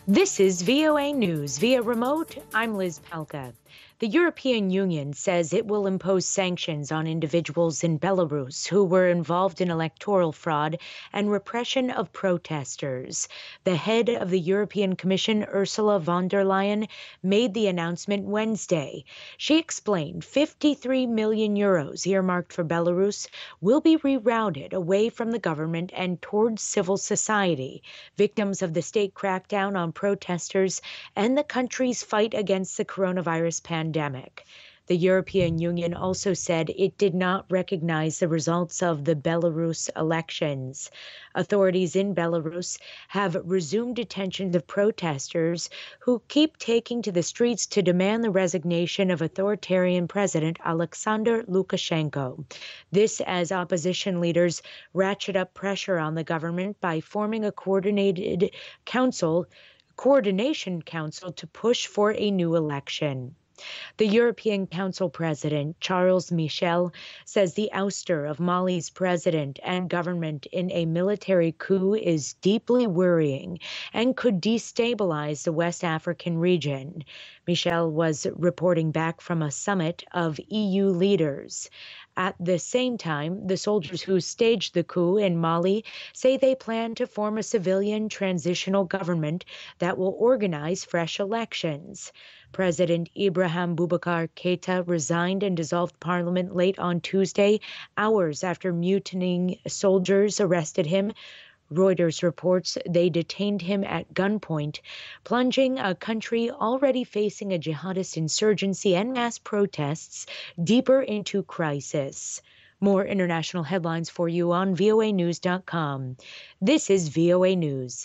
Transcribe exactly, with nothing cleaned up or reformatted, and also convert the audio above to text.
This is V O A News via remote. I'm Liz Pelka. The European Union says it will impose sanctions on individuals in Belarus who were involved in electoral fraud and repression of protesters. The head of the European Commission, Ursula von der Leyen, made the announcement Wednesday. She explained fifty-three million euros earmarked for Belarus will be rerouted away from the government and towards civil society, victims of the state crackdown on protesters, and the country's fight against the coronavirus pandemic. The European Union also said it did not recognize the results of the Belarus elections. Authorities in Belarus have resumed detentions of protesters who keep taking to the streets to demand the resignation of authoritarian President Alexander Lukashenko. This as opposition leaders ratchet up pressure on the government by forming a coordinated council coordination council to push for a new election. The European Council President, Charles Michel, says the ouster of Mali's president and government in a military coup is deeply worrying and could destabilize the West African region. Michel was reporting back from a summit of E U leaders. At the same time, the soldiers who staged the coup in Mali say they plan to form a civilian transitional government that will organize fresh elections. President Ibrahim Boubacar Keita resigned and dissolved parliament late on Tuesday, hours after mutinying soldiers arrested him. Reuters reports they detained him at gunpoint, plunging a country already facing a jihadist insurgency and mass protests deeper into crisis. More international headlines for you on V O A news dot com. This is V O A News.